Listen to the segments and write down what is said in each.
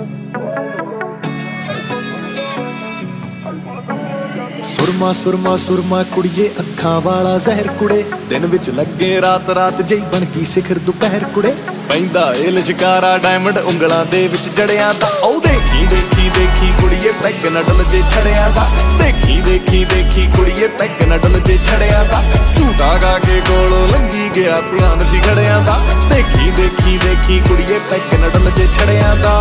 सुरमा सुरमा सुरमा कुड़िए अखां वाला जहर कुड़े दिन विच लगे रात रात जई बन की सिखर दोपहर कुड़े पैंदा ए लशकारा डायमंड उंगलां दे विच जड़ियां दा ओ देखी देखी देखी कुड़िए पैग न डल जे छड़ियां दा देखी देखी देखी कुड़िए पैग न डल जे छड़ियां दा झूठा गा के कोलों लंघी गया ध्यान सी खड़ियां दा देखी देखी देखी कुड़िए पैग न डल जे छड़ियां दा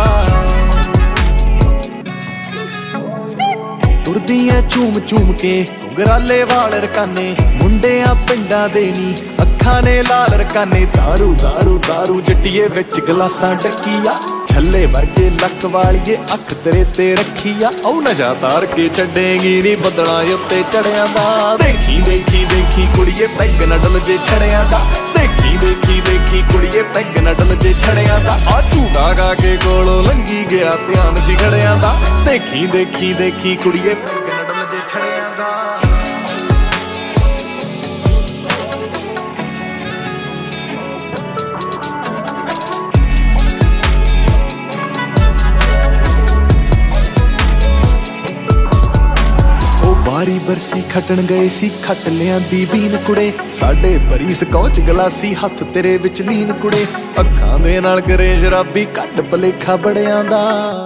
तुरदियां झूम झूम के घुंघराले वाल रकाने मुंडियां पिंडां दे नी अखां ने लाल रकाने दारू दारू दारू जट्टिए विच गलासां डकीया छल्ले वर्गे लक वालिए अख तेरे ते रखीया ओ नशा तार के छड़ेगी नी बदलां उत्ते चढ़ियां दा देखी देखी देखी कुड़िए पैग न डल जे छड़ियां दा देखी देखी देखी कुड़िए पैग न डल जे छड़ियां दा आ झूठा गा के कोलों लंघी गया ध्यान सी खड़ियां दा देखी देखी देखी कुड़िए पैग न डल जे छड़ियां दा बारी बरसी खटन गए सी खट लियांदी बीन कुड़े साडे भरी स्कॉच गलासी हथ तेरे विच लीन कुड़े अखां दे नाल करे शराबी कट भलेखा बड़ियां दा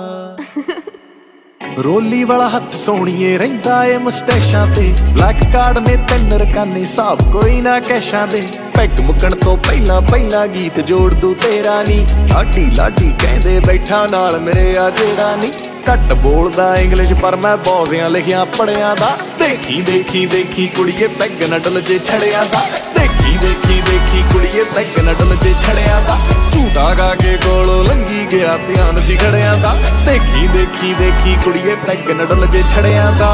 रोली वाला हथ सोहणीए रहिंदा ए मुस्टैशां ते ब्लैक कार्ड ने 3 रकाने हिसाब कोई ना कैशां दे पैग मुकण तो पहला पहला गीत जोड़ दू तेरा नी लाडी लाडी कहंदे बैठा नाल मेरे आ जेड़ा नी घट बोलदा इंग्लिश पर मैं बौजियां लिखियां पढ़ियां दा देखी देखी देखी कुड़िए पैग न डल जे छड़ियां दा देखी देखी देखी कुड़िए पैग न डल जे छड़ियां दा झूठा गा के कोलों लंघी गया ध्यान सी खड़ियां दा देखी देखी देखी कुड़िए पैग न डल जे छड़ियां दा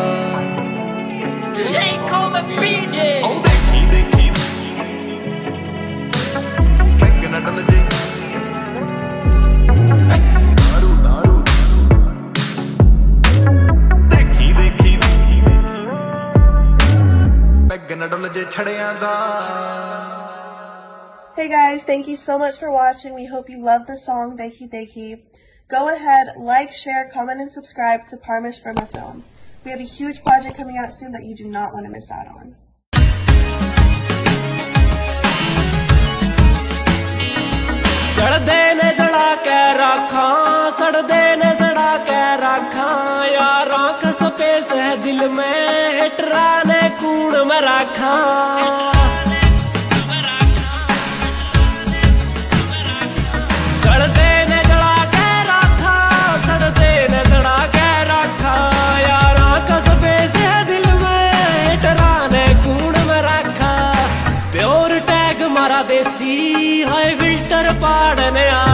ओ देखी देखी पैग न डल जे Hey guys, thank you so much for watching. We hope you love the song Dekhi Dekhi. Go ahead, like, share, comment, and subscribe to Parmish Verma Films. We have a huge project coming out soon that you do not want to miss out on. जड़दे ने जड़ा के रखा सड़दे ने सड़ा के रखा यारां कसपे से दिल में हिटरा ने कूड़ में रखा जड़दे ने जड़ा के रखा सड़दे ने सड़ा के रखा यारां कसपे से दिल में हिटरा ने कूड़ में रखा प्योर टैग मारा देसी हाय विल्टर पाड़ने आ